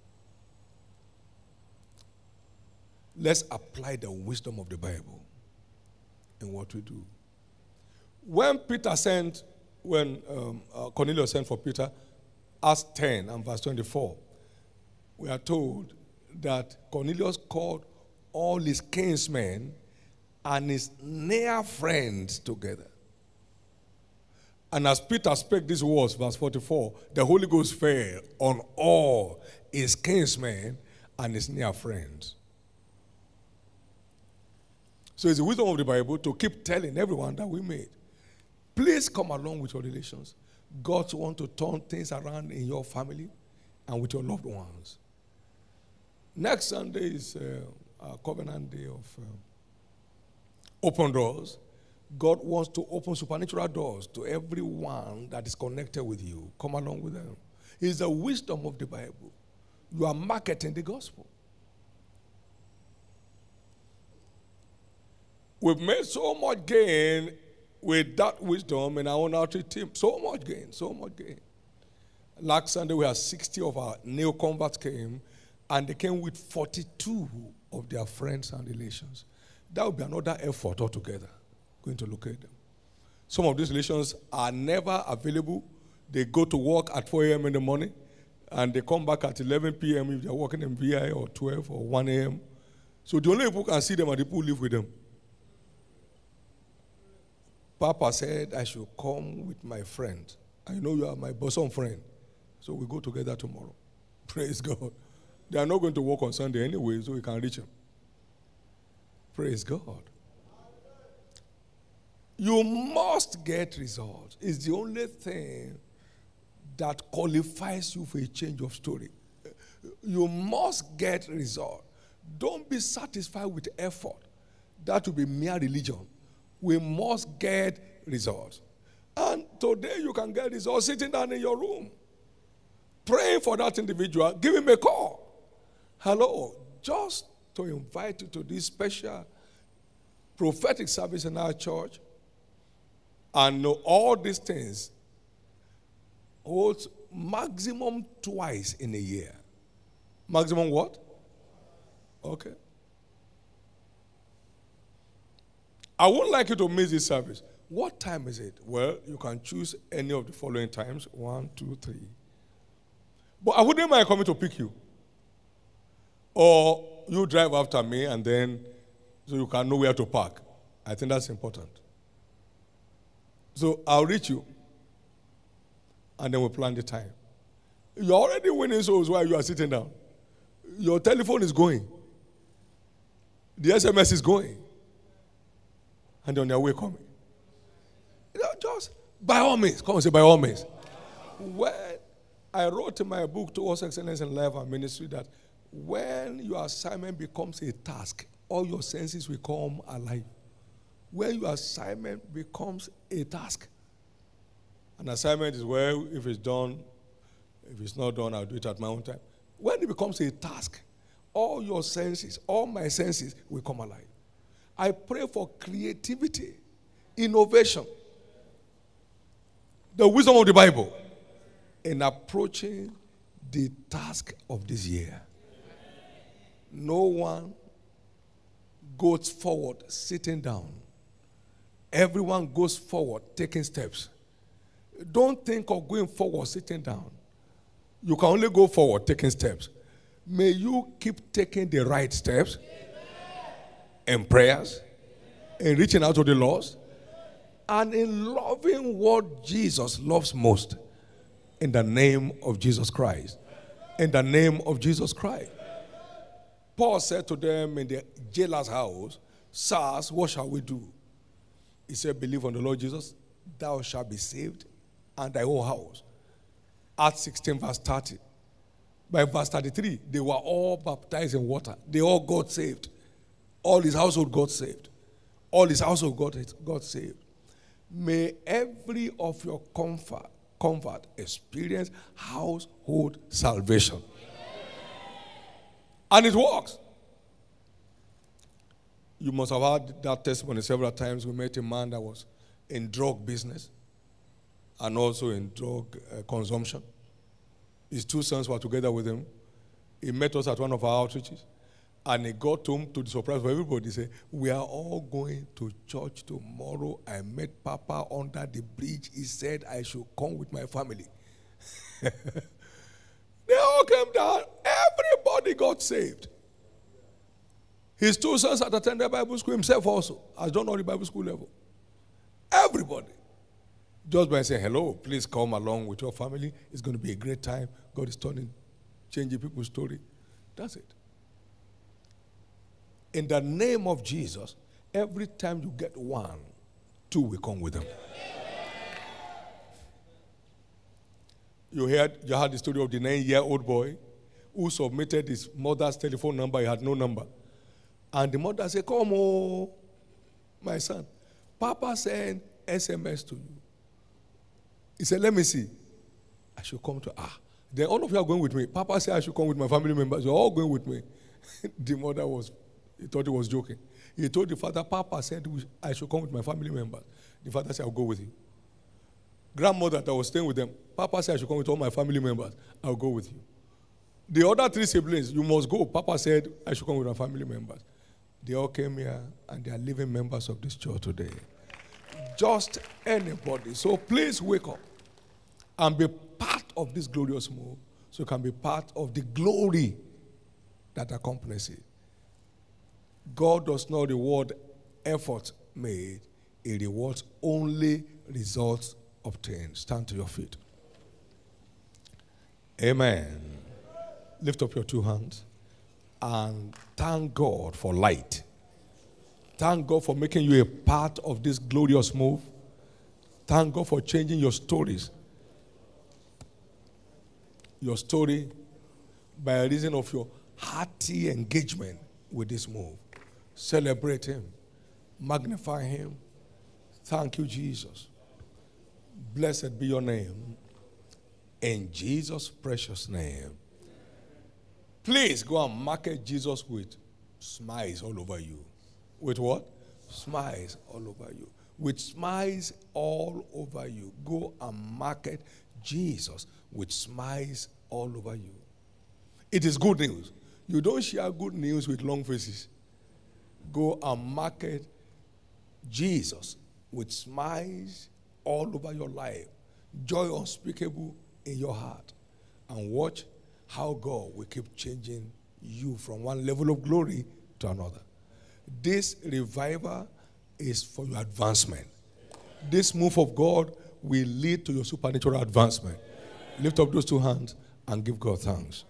Let's apply the wisdom of the Bible in what we do. When Cornelius sent for Peter, Acts 10 and verse 24, we are told that Cornelius called all his kinsmen and his near friends together. And as Peter spake these words, verse 44, the Holy Ghost fell on all his kinsmen and his near friends. So it's the wisdom of the Bible to keep telling everyone that we meet, please come along with your relations. God wants to turn things around in your family and with your loved ones. Next Sunday is our covenant day of open doors. God wants to open supernatural doors to everyone that is connected with you. Come along with them. It's the wisdom of the Bible. You are marketing the gospel. We've made so much gain with that wisdom in our own outreach team. So much gain, so much gain. Last Sunday, we had 60 of our new converts came, and they came with 42 of their friends and relations. That would be another effort altogether, going to locate them. Some of these relations are never available. They go to work at 4 a.m. in the morning, and they come back at 11 p.m. if they're working in VI, or 12 or 1 a.m. So the only people who can see them are the people who live with them. Papa said I should come with my friend. I know you are my bosom friend. So we go together tomorrow. Praise God. They are not going to work on Sunday anyway, so we can reach them. Praise God. You must get results. It's the only thing that qualifies you for a change of story. You must get results. Don't be satisfied with effort. That will be mere religion. We must get results. And today you can get results sitting down in your room, praying for that individual. Give him a call. Hello. Just to invite you to this special prophetic service in our church, and know all these things holds maximum twice in a year. Maximum what? Okay. I wouldn't like you to miss this service. What time is it? Well, you can choose any of the following times. 1, 2, 3. But I wouldn't mind coming to pick you. Or you drive after me and then so you can know where to park. I think that's important. So I'll reach you. And then we'll plan the time. You're already winning souls while you are sitting down. Your telephone is going. The SMS is going. And on their way coming. Just by all means. Come and say by all means. When I wrote in my book, Towards Excellence in Life and Ministry, that when your assignment becomes a task, all your senses will come alive. When your assignment becomes a task. An assignment is, well, if it's done, if it's not done, I'll do it at my own time. When it becomes a task, all your senses, all my senses will come alive. I pray for creativity, innovation, the wisdom of the Bible in approaching the task of this year. No one goes forward sitting down. Everyone goes forward taking steps. Don't think of going forward sitting down. You can only go forward taking steps. May you keep taking the right steps in prayers, in reaching out to the lost, and in loving what Jesus loves most. In the name of Jesus Christ. In the name of Jesus Christ. Paul said to them in the jailer's house, "Sirs, what shall we do?" He said, "Believe on the Lord Jesus, thou shalt be saved, and thy whole house." Acts 16 verse 30. By verse 33, they were all baptized in water. They all got saved. All his household got saved. All his household got saved. May every of your convert experience household salvation. And it works. You must have heard that testimony several times. We met a man that was in drug business and also in drug consumption. His 2 sons were together with him. He met us at one of our outreaches. And he got home to the surprise of everybody. He said, "We are all going to church tomorrow. I met Papa under the bridge. He said I should come with my family." They all came down. Everybody got saved. His 2 sons had attended Bible school himself also. Has done all the Bible school level. Everybody. Just by saying, "Hello, please come along with your family. It's going to be a great time. God is changing people's story." That's it. In the name of Jesus, every time you get 1, 2 will come with them. You heard the story of the 9-year-old boy who submitted his mother's telephone number. He had no number. And the mother said, "Come on, my son. Papa sent SMS to you." He said, "Let me see. I should come to Then all of you are going with me. Papa said I should come with my family members. You're all going with me." The mother he thought he was joking. He told the father, "Papa said I should come with my family members." The father said, "I'll go with you." Grandmother that was staying with them, "Papa said I should come with all my family members. I'll go with you." The other 3 siblings, "You must go. Papa said I should come with my family members." They all came here and they are living members of this church today. Just anybody. So please wake up and be part of this glorious move so you can be part of the glory that accompanies it. God does not reward effort made. He rewards only results obtained. Stand to your feet. Amen. Lift up your 2 hands and thank God for light. Thank God for making you a part of this glorious move. Thank God for changing your stories. Your story by reason of your hearty engagement with this move. Celebrate him. Magnify him. Thank you, Jesus. Blessed be your name. In Jesus' precious name. Please go and market Jesus with smiles all over you. With what? Smiles all over you. With smiles all over you. Go and market Jesus with smiles all over you. It is good news. You don't share good news with long faces. Go and market Jesus with smiles all over your life, joy unspeakable in your heart, and watch how God will keep changing you from one level of glory to another. This revival is for your advancement. This move of God will lead to your supernatural advancement. Lift up those two hands and give God thanks.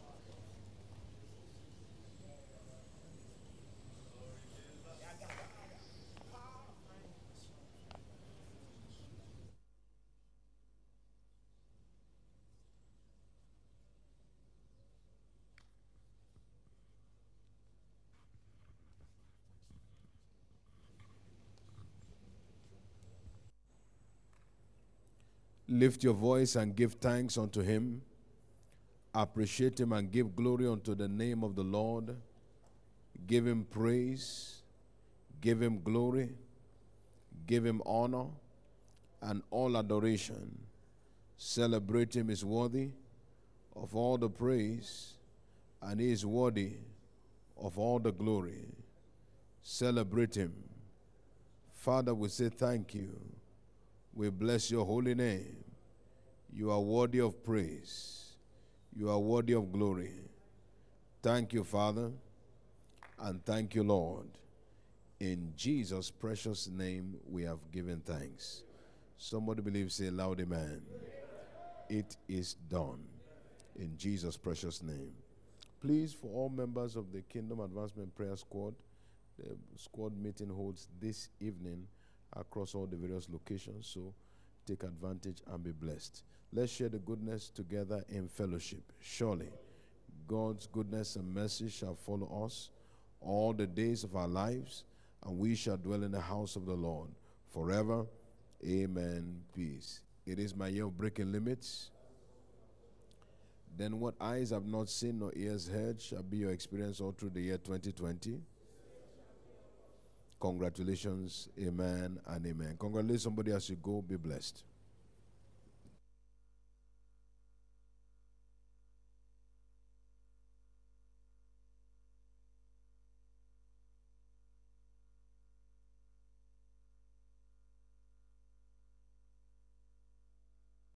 Lift your voice and give thanks unto him. Appreciate him and give glory unto the name of the Lord. Give him praise. Give him glory. Give him honor and all adoration. Celebrate him is worthy of all the praise, and he is worthy of all the glory. Celebrate him. Father, we say thank you. We bless your holy name. You are worthy of praise. You are worthy of glory. Thank you, Father, and thank you, Lord. In Jesus' precious name we have given thanks. Somebody believes, say loud amen. It is done. In Jesus' precious name. Please, for all members of the Kingdom Advancement Prayer Squad, the squad meeting holds this evening across all the various locations, so take advantage and be blessed. Let's share the goodness together in fellowship. Surely, God's goodness and mercy shall follow us all the days of our lives, and we shall dwell in the house of the Lord forever. Amen. Peace. It is my year of breaking limits. Then what eyes have not seen nor ears heard shall be your experience all through the year 2020. Congratulations. Amen and amen. Congratulate somebody as you go. Be blessed.